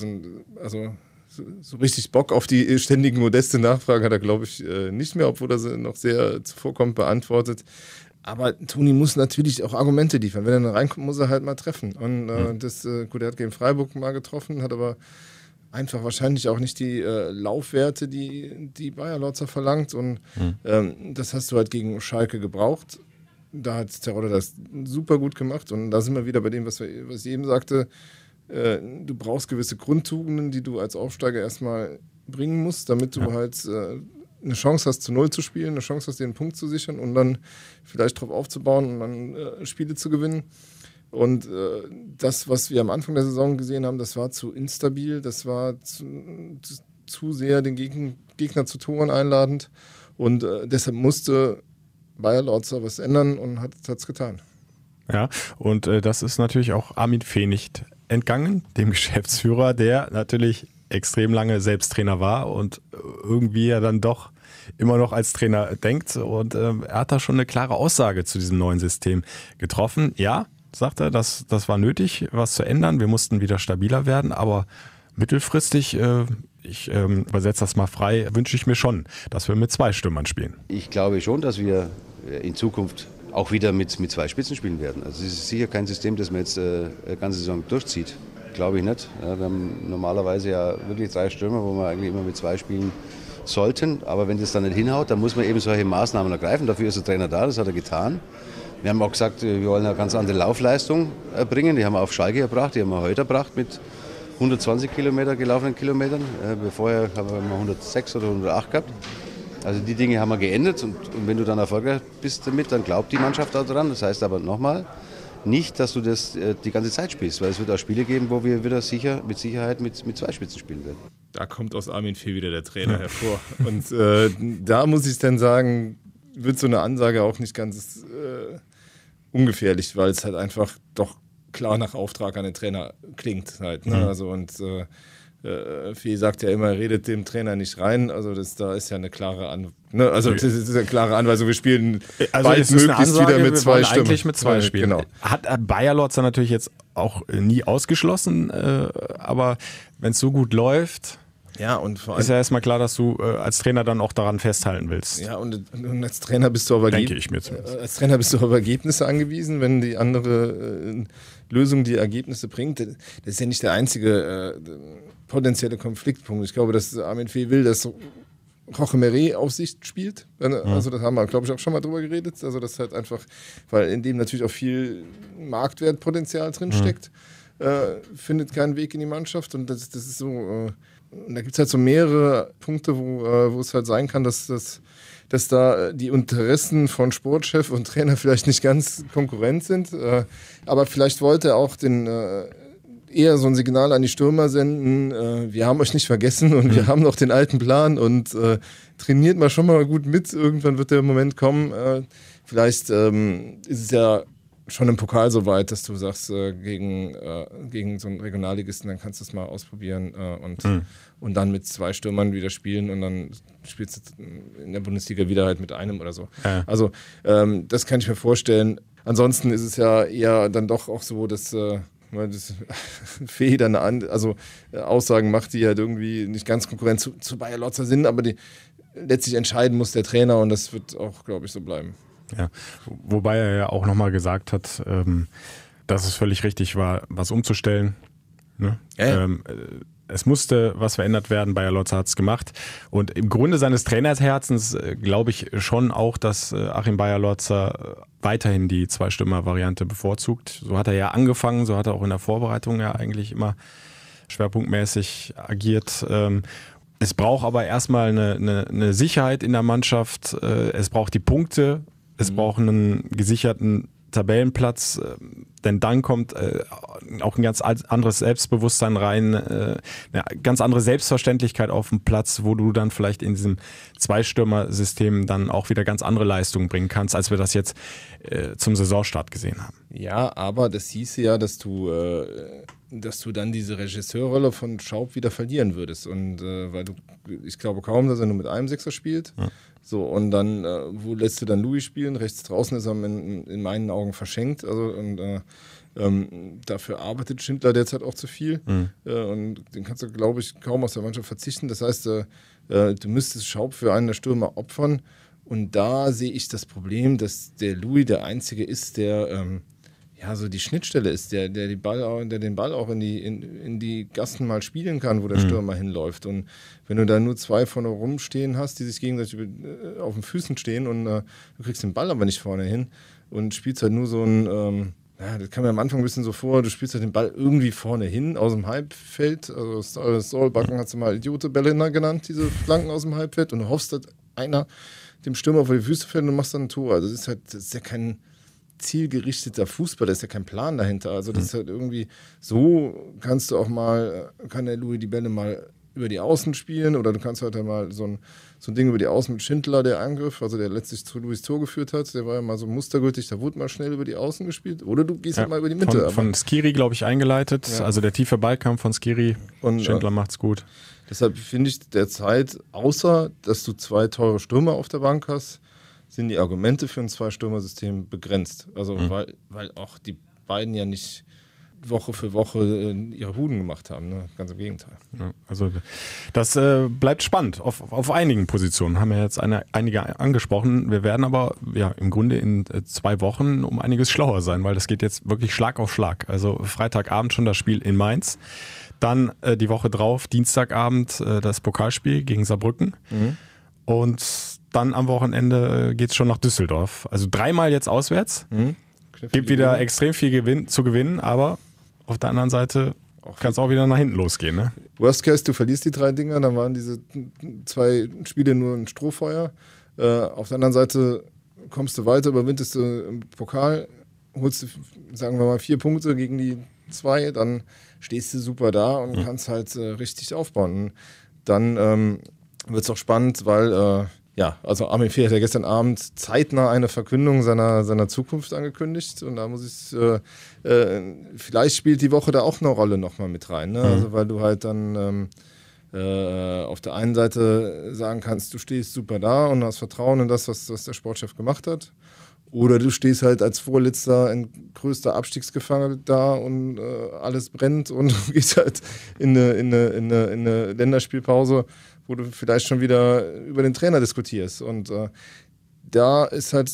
[SPEAKER 4] so richtig Bock auf die ständigen modeste Nachfragen hat er, glaube ich, nicht mehr, obwohl er sie noch sehr zuvorkommend beantwortet. Aber Toni muss natürlich auch Argumente liefern. Wenn er dann reinkommt, muss er halt mal treffen. Und er hat gegen Freiburg mal getroffen, hat aber einfach wahrscheinlich auch nicht die Laufwerte, die Bayer Lorzer verlangt. Und das hast du halt gegen Schalke gebraucht. Da hat Terodde das super gut gemacht. Und da sind wir wieder bei dem, was ich eben sagte. Du brauchst gewisse Grundtugenden, die du als Aufsteiger erstmal bringen musst, damit du halt eine Chance hast, zu 0 zu spielen, eine Chance hast, den Punkt zu sichern und dann vielleicht drauf aufzubauen und dann Spiele zu gewinnen. Und das, was wir am Anfang der Saison gesehen haben, das war zu instabil, das war zu sehr den Gegner zu Toren einladend. Und deshalb musste Bayer Lorzer was ändern und hat es getan.
[SPEAKER 2] Ja, und das ist natürlich auch Armin Fee nicht entgangen, dem Geschäftsführer, der natürlich extrem lange selbst Trainer war und irgendwie ja dann doch immer noch als Trainer denkt. Und er hat da schon eine klare Aussage zu diesem neuen System getroffen. Ja, sagt er, das war nötig, was zu ändern. Wir mussten wieder stabiler werden, aber mittelfristig, ich übersetze das mal frei, wünsche ich mir schon, dass wir mit 2 Stürmern spielen.
[SPEAKER 12] Ich glaube schon, dass wir in Zukunft auch wieder mit 2 Spitzen spielen werden. Also es ist sicher kein System, das man jetzt eine ganze Saison durchzieht. Glaube ich nicht. Ja, wir haben normalerweise ja wirklich 3 Stürmer, wo wir eigentlich immer mit 2 spielen sollten. Aber wenn das dann nicht hinhaut, dann muss man eben solche Maßnahmen ergreifen. Dafür ist der Trainer da, das hat er getan. Wir haben auch gesagt, wir wollen eine ganz andere Laufleistung erbringen. Die haben wir auf Schalke erbracht, die haben wir heute erbracht mit 120 Kilometer gelaufenen Kilometern. Vorher haben wir mal 106 oder 108 gehabt. Also die Dinge haben wir geändert und wenn du dann erfolgreich bist damit, dann glaubt die Mannschaft auch daran. Das heißt aber nochmal, nicht, dass du das die ganze Zeit spielst, weil es wird auch Spiele geben, wo wir wieder mit Sicherheit mit 2 Spitzen spielen werden.
[SPEAKER 4] Da kommt aus Armin Fee wieder der Trainer hervor. Und da muss ich dann sagen, wird so eine Ansage auch nicht ganz ungefährlich, weil es halt einfach doch klar nach Auftrag an den Trainer klingt halt. Ne? Also und Fee sagt ja immer, redet dem Trainer nicht rein. Also da ist ja eine klare das ist eine klare Anweisung. Wir spielen bald möglichst wieder mit 2 Stürmern.
[SPEAKER 2] Eigentlich mit 2 spielen. Genau. Hat Bayer Lorzer natürlich jetzt auch nie ausgeschlossen, aber wenn es so gut läuft,
[SPEAKER 4] und vor allem
[SPEAKER 2] ist ja erstmal klar, dass du als Trainer dann auch daran festhalten willst.
[SPEAKER 4] Ja, und als Trainer bist du aber als Trainer bist du auf Ergebnisse angewiesen, wenn die andere Lösung die Ergebnisse bringt. Das ist ja nicht der einzige potenzielle Konfliktpunkt. Ich glaube, dass Armin Fee will, dass Jorge Meret Aufsicht spielt. Also das haben wir, glaube ich, auch schon mal drüber geredet. Also das halt einfach, weil in dem natürlich auch viel Marktwertpotenzial drin steckt, findet keinen Weg in die Mannschaft. Und das ist so, und da gibt es halt so mehrere Punkte, wo es halt sein kann, dass da die Interessen von Sportchef und Trainer vielleicht nicht ganz konkurrent sind. Aber vielleicht wollte er auch eher so ein Signal an die Stürmer senden, wir haben euch nicht vergessen und wir haben noch den alten Plan und trainiert mal schon mal gut mit, irgendwann wird der Moment kommen. Vielleicht ist es ja schon im Pokal so weit, dass du sagst, gegen so einen Regionalligisten, dann kannst du es mal ausprobieren und dann mit 2 Stürmern wieder spielen und dann spielst du in der Bundesliga wieder halt mit einem oder so. Ja. Also das kann ich mir vorstellen. Ansonsten ist es ja eher dann doch auch so, dass Fee dann Aussagen macht, die halt irgendwie nicht ganz konkurrent zu Bayer Lotzer sind, aber die letztlich entscheiden muss der Trainer und das wird auch, glaube ich, so bleiben.
[SPEAKER 2] Ja, wobei er ja auch nochmal gesagt hat, dass es völlig richtig war, was umzustellen. Ne? Ja. Es musste was verändert werden, Bayer Lotzer hat es gemacht. Und im Grunde seines Trainersherzens glaube ich schon auch, dass Achim Bayer Lotzer weiterhin die 2-Stürmer-Variante bevorzugt. So hat er ja angefangen, so hat er auch in der Vorbereitung ja eigentlich immer schwerpunktmäßig agiert. Es braucht aber erstmal eine Sicherheit in der Mannschaft. Es braucht die Punkte, es braucht einen gesicherten Tabellenplatz, denn dann kommt auch ein ganz anderes Selbstbewusstsein rein, eine ganz andere Selbstverständlichkeit auf dem Platz, wo du dann vielleicht in diesem 2-Stürmer-System dann auch wieder ganz andere Leistungen bringen kannst, als wir das jetzt zum Saisonstart gesehen haben.
[SPEAKER 4] Ja, aber das hieße ja, dass du dann diese Regisseurrolle von Schaub wieder verlieren würdest. Und weil ich glaube kaum, dass er nur mit einem Sechser spielt. Ja. So, und dann, wo lässt du dann Louis spielen? Rechts draußen ist er in meinen Augen verschenkt. Also, und dafür arbeitet Schindler derzeit auch zu viel. Und den kannst du, glaube ich, kaum aus der Mannschaft verzichten. Das heißt, du müsstest Schaub für einen der Stürmer opfern. Und da sehe ich das Problem, dass der Louis der Einzige ist, der so die Schnittstelle ist, der den Ball auch in die Gassen mal spielen kann, wo der Stürmer hinläuft. Und wenn du da nur 2 vorne rumstehen hast, die sich gegenseitig auf den Füßen stehen und du kriegst den Ball aber nicht vorne hin und spielst halt nur so ein, das kam mir am Anfang ein bisschen so vor, du spielst halt den Ball irgendwie vorne hin aus dem Halbfeld. Also Saulbacken hat sie mal Idiote-Bälle genannt, diese Flanken aus dem Halbfeld, und du hoffst, dass einer dem Stürmer vor die Füße fällt und machst dann ein Tor. Also das ist ja kein zielgerichteter Fußball, da ist ja kein Plan dahinter. Also das ist halt irgendwie, so kannst du auch mal, kann der Louis die Bälle mal über die Außen spielen, oder du kannst halt mal so ein Ding über die Außen mit Schindler, der Angriff, also der letztlich zu Louis Tor geführt hat, der war ja mal so mustergültig, da wurde mal schnell über die Außen gespielt, oder du gehst halt mal über die Mitte.
[SPEAKER 2] Von Skiri, glaube ich, eingeleitet, also der tiefe Ballkampf von Skiri, und Schindler macht's gut. Deshalb
[SPEAKER 4] finde ich derzeit, außer dass du 2 teure Stürmer auf der Bank hast, sind die Argumente für ein 2-Stürmer-System begrenzt. Also weil auch die beiden ja nicht Woche für Woche ihre Buden gemacht haben. Ne? Ganz im Gegenteil.
[SPEAKER 2] Ja, also das bleibt spannend auf einigen Positionen. Haben wir jetzt einige angesprochen. Wir werden aber im Grunde in 2 Wochen um einiges schlauer sein, weil das geht jetzt wirklich Schlag auf Schlag. Also Freitagabend schon das Spiel in Mainz. Dann die Woche drauf, Dienstagabend, das Pokalspiel gegen Saarbrücken. Und dann am Wochenende geht es schon nach Düsseldorf. Also 3-mal jetzt auswärts. Gibt wieder extrem viel zu gewinnen, aber auf der anderen Seite kann es auch wieder nach hinten losgehen. Ne?
[SPEAKER 4] Worst case, du verlierst die 3 Dinger, dann waren diese 2 Spiele nur ein Strohfeuer. Auf der anderen Seite kommst du weiter, überwindest du im Pokal, holst du, sagen wir mal, 4 Punkte gegen die 2, dann stehst du super da und kannst halt richtig aufbauen. Und dann wird es auch spannend, weil also Armin Fee hat ja gestern Abend zeitnah eine Verkündung seiner Zukunft angekündigt, und da muss ich vielleicht spielt die Woche da auch eine Rolle nochmal mit rein, ne? Also weil du halt dann auf der einen Seite sagen kannst, du stehst super da und hast Vertrauen in das, was der Sportchef gemacht hat, oder du stehst halt als Vorletzter in größter Abstiegsgefahr da und alles brennt und du gehst halt in eine Länderspielpause, wo du vielleicht schon wieder über den Trainer diskutierst. Und da ist halt,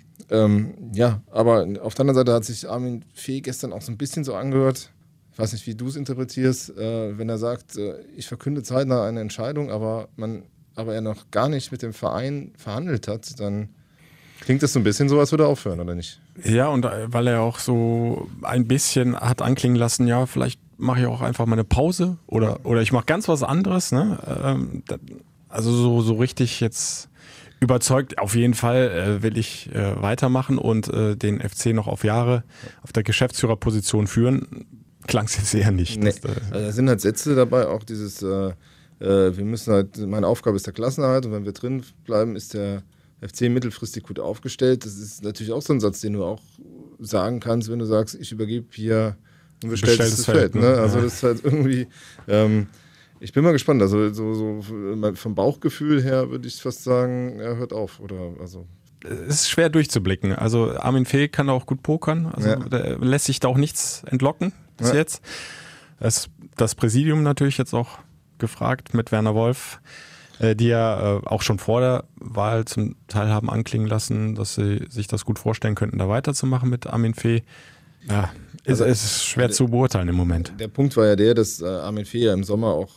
[SPEAKER 4] aber auf der anderen Seite hat sich Armin Fee gestern auch so ein bisschen so angehört, ich weiß nicht, wie du es interpretierst, wenn er sagt, ich verkünde zeitnah eine Entscheidung, aber man aber er noch gar nicht mit dem Verein verhandelt hat, dann klingt das so ein bisschen so, als würde er aufhören, oder nicht?
[SPEAKER 2] Ja, und weil er auch so ein bisschen hat anklingen lassen, ja, vielleicht mache ich auch einfach mal eine Pause oder ich mache ganz was anderes. Ne? Also so richtig jetzt überzeugt, auf jeden Fall will ich weitermachen und den FC noch auf Jahre auf der Geschäftsführerposition führen, klang es jetzt eher nicht.
[SPEAKER 4] Nee. Also da sind halt Sätze dabei, auch dieses, wir müssen halt, meine Aufgabe ist der Klassenerhalt und wenn wir drin bleiben, ist der FC mittelfristig gut aufgestellt. Das ist natürlich auch so ein Satz, den du auch sagen kannst, wenn du sagst, ich übergebe hier ein bestelltes Feld. Ne? Also das ist halt irgendwie, ich bin mal gespannt. Also so vom Bauchgefühl her würde ich fast sagen, er hört auf.
[SPEAKER 2] Es ist schwer durchzublicken. Also Armin Fee kann auch gut pokern. Also da lässt sich da auch nichts entlocken bis jetzt. Das Präsidium natürlich jetzt auch gefragt mit Werner Wolf, die ja auch schon vor der Wahl zum Teil haben anklingen lassen, dass sie sich das gut vorstellen könnten, da weiterzumachen mit Armin Fee. Ja, es ist schwer zu beurteilen im Moment.
[SPEAKER 4] Der Punkt war ja der, dass Armin Fee ja im Sommer auch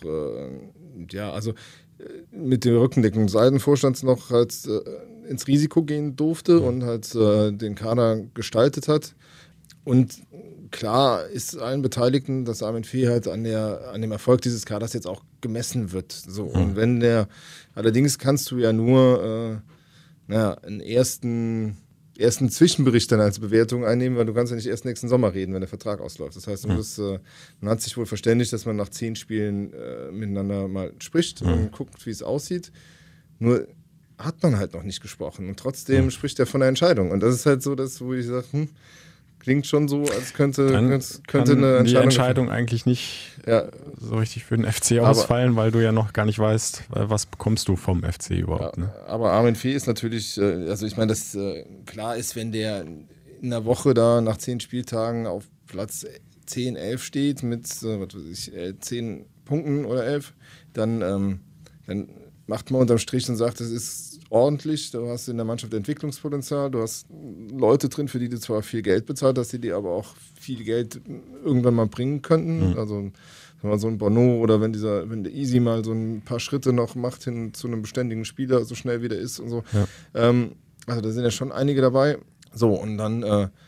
[SPEAKER 4] mit der Rückendeckung des alten Vorstands noch halt ins Risiko gehen durfte und halt den Kader gestaltet hat. Und klar ist allen Beteiligten, dass Armin Fee halt an dem Erfolg dieses Kaders jetzt auch gemessen wird. So. Und allerdings kannst du ja nur einen ersten Zwischenbericht dann als Bewertung einnehmen, weil du kannst ja nicht erst nächsten Sommer reden, wenn der Vertrag ausläuft. Das heißt, man hat sich wohl verständigt, dass man nach 10 Spielen miteinander mal spricht und guckt, wie es aussieht. Nur hat man halt noch nicht gesprochen und trotzdem spricht er von einer Entscheidung. Und das ist halt so, wo ich sage, klingt schon so, als könnte eine Entscheidung...
[SPEAKER 2] Die Entscheidung eigentlich nicht so richtig für den FC ausfallen, weil du ja noch gar nicht weißt, was bekommst du vom FC überhaupt. Ne?
[SPEAKER 4] Aber Armin Fee ist natürlich, also ich meine, dass klar ist, wenn der in einer Woche da nach 10 Spieltagen auf Platz 10, 11 steht mit 10 Punkten oder 11, dann macht man unterm Strich und sagt, das ist ordentlich, du hast in der Mannschaft Entwicklungspotenzial, du hast Leute drin, für die du zwar viel Geld bezahlt hast, die dir aber auch viel Geld irgendwann mal bringen könnten. Also wenn man so ein Bono oder wenn der Easy mal so ein paar Schritte noch macht hin zu einem beständigen Spieler, so schnell wie der ist und so. Ja. Also da sind ja schon einige dabei. So, und dann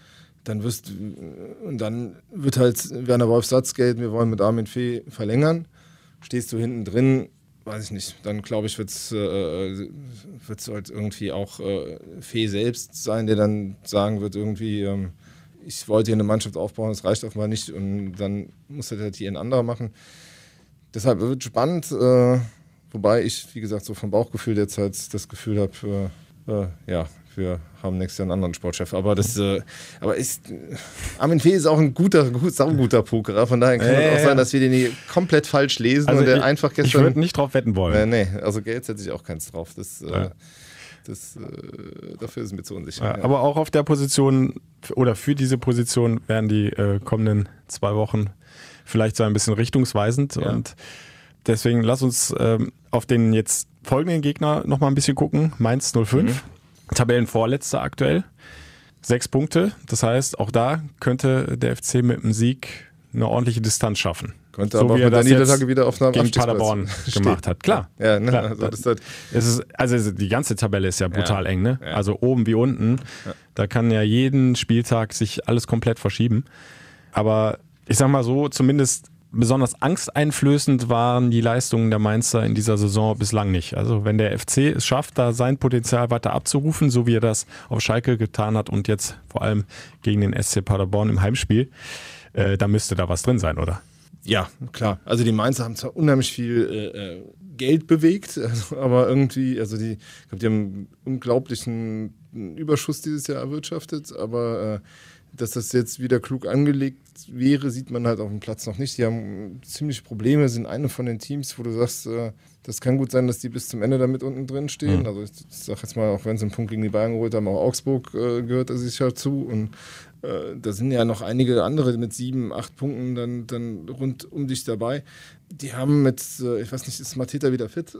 [SPEAKER 4] wird halt Werner Wolf Satz gelten, wir wollen mit Armin Fee verlängern. Stehst du hinten drin, weiß ich nicht, dann glaube ich, wird es halt irgendwie auch Fee selbst sein, der dann sagen wird, irgendwie, ich wollte hier eine Mannschaft aufbauen, das reicht offenbar nicht und dann muss das halt hier ein anderer machen. Deshalb wird es spannend, wobei ich, wie gesagt, so vom Bauchgefühl jetzt halt das Gefühl habe, wir haben nächstes Jahr einen anderen Sportchef. Aber Armin Fee ist auch ein sauguter Pokerer. Von daher kann es auch sein, dass wir den hier komplett falsch lesen.
[SPEAKER 2] Also
[SPEAKER 4] und der einfach gestern.
[SPEAKER 2] Ich würde nicht drauf wetten wollen.
[SPEAKER 4] Nee, also Geld hätte ich auch keins drauf. Dafür ist es mir zu unsicher.
[SPEAKER 2] Ja, aber auch auf der Position oder für diese Position werden die kommenden 2 Wochen vielleicht so ein bisschen richtungsweisend. Ja. Und deswegen lass uns auf den jetzt folgenden Gegner nochmal ein bisschen gucken. Mainz 05. Tabellenvorletzter aktuell. 6 Punkte. Das heißt, auch da könnte der FC mit dem Sieg eine ordentliche Distanz schaffen.
[SPEAKER 4] Könnte so aber wie er das der Niederlage wieder auf einer
[SPEAKER 2] gegen Paderborn gemacht hat. Klar.
[SPEAKER 4] Ja, ne?
[SPEAKER 2] Klar. Also die ganze Tabelle ist ja brutal eng. Ne? Ja. Also oben wie unten. Ja. Da kann ja jeden Spieltag sich alles komplett verschieben. Aber ich sag mal so, zumindest besonders angsteinflößend waren die Leistungen der Mainzer in dieser Saison bislang nicht. Also wenn der FC es schafft, da sein Potenzial weiter abzurufen, so wie er das auf Schalke getan hat und jetzt vor allem gegen den SC Paderborn im Heimspiel, da müsste da was drin sein, oder?
[SPEAKER 4] Ja, klar. Also die Mainzer haben zwar unheimlich viel Geld bewegt, aber irgendwie, ich glaube, die haben einen unglaublichen Überschuss dieses Jahr erwirtschaftet, aber dass das jetzt wieder klug angelegt wäre, sieht man halt auf dem Platz noch nicht. Die haben ziemliche Probleme, sind eine von den Teams, wo du sagst, das kann gut sein, dass die bis zum Ende damit unten drin stehen. Also ich sage jetzt mal, auch wenn sie einen Punkt gegen die Bayern geholt haben, auch Augsburg gehört da sicher zu. Und da sind ja noch einige andere mit 7, 8 Punkten dann rund um dich dabei. Die haben mit, ich weiß nicht, ist Mateta wieder fit?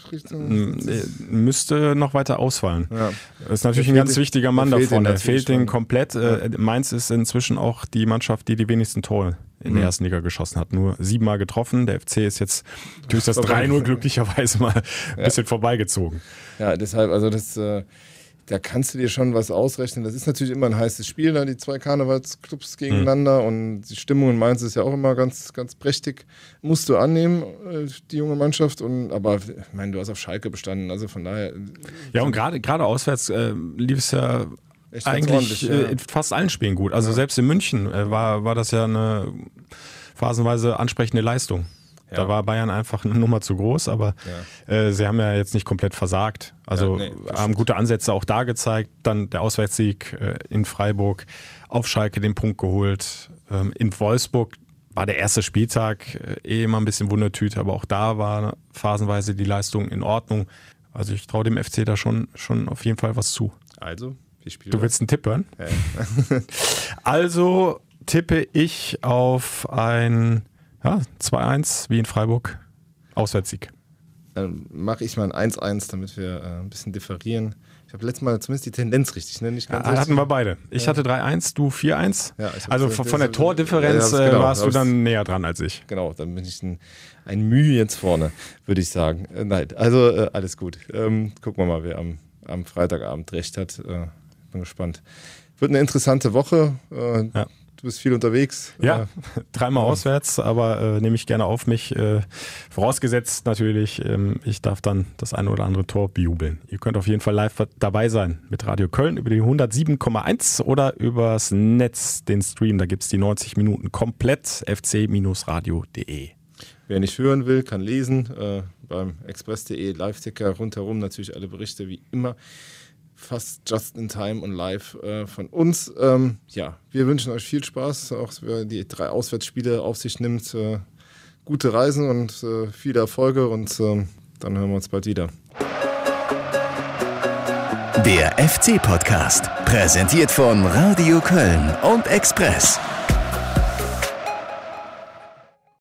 [SPEAKER 2] Müsste noch weiter ausfallen. Ja. Das ist natürlich ein ganz wichtiger Mann davon. Der fehlt den komplett. Ja. Mainz ist inzwischen auch die Mannschaft, die wenigsten Tore in der ersten Liga geschossen hat. Nur 7 Mal getroffen. Der FC ist jetzt durch das 3-0 glücklicherweise mal ein bisschen vorbeigezogen.
[SPEAKER 4] Ja, deshalb, also das... Da kannst du dir schon was ausrechnen. Das ist natürlich immer ein heißes Spiel, da die 2 Karnevalsclubs gegeneinander und die Stimmung in Mainz ist ja auch immer ganz, ganz prächtig. Musst du annehmen, die junge Mannschaft. Aber ich meine, du hast auf Schalke bestanden, also von daher...
[SPEAKER 2] Ja, und gerade auswärts lief es ja eigentlich in fast allen Spielen gut. Also selbst in München war das ja eine phasenweise ansprechende Leistung. Ja. Da war Bayern einfach eine Nummer zu groß, aber sie haben ja jetzt nicht komplett versagt. Also haben gute Ansätze auch da gezeigt. Dann der Auswärtssieg in Freiburg, auf Schalke den Punkt geholt. In Wolfsburg war der erste Spieltag immer ein bisschen Wundertüte, aber auch da war phasenweise die Leistung in Ordnung. Also ich traue dem FC da schon auf jeden Fall was zu.
[SPEAKER 4] Also, wie spielen
[SPEAKER 2] du willst einen Tipp hören? Ja. Also tippe ich auf ein 2-1 wie in Freiburg, Auswärtssieg.
[SPEAKER 4] Dann mache ich mal ein 1-1, damit wir ein bisschen differieren. Ich habe letztes Mal zumindest die Tendenz richtig, ne? Nicht ganz richtig.
[SPEAKER 2] Hatten wir beide. Ich hatte 3-1, du 4-1. Ja, also von der Tordifferenz warst du dann näher dran als ich.
[SPEAKER 4] Genau, dann bin ich ein Mühe jetzt vorne, würde ich sagen. Nein, also alles gut. Gucken wir mal, wer am Freitagabend recht hat. Bin gespannt. Wird eine interessante Woche. Du bist viel unterwegs.
[SPEAKER 2] Ja, 3-mal auswärts, aber nehme ich gerne auf mich. Vorausgesetzt natürlich, ich darf dann das eine oder andere Tor bejubeln. Ihr könnt auf jeden Fall live dabei sein mit Radio Köln über die 107,1 oder übers Netz, den Stream. Da gibt es die 90 Minuten komplett, fc-radio.de.
[SPEAKER 4] Wer nicht hören will, kann lesen. Beim express.de Live-Ticker rundherum natürlich alle Berichte wie immer. Fast just in time und live von uns. Wir wünschen euch viel Spaß, auch wer die 3 Auswärtsspiele auf sich nimmt. Gute Reisen und viele Erfolge und dann hören wir uns bald wieder.
[SPEAKER 1] Der FC-Podcast, präsentiert von Radio Köln und Express.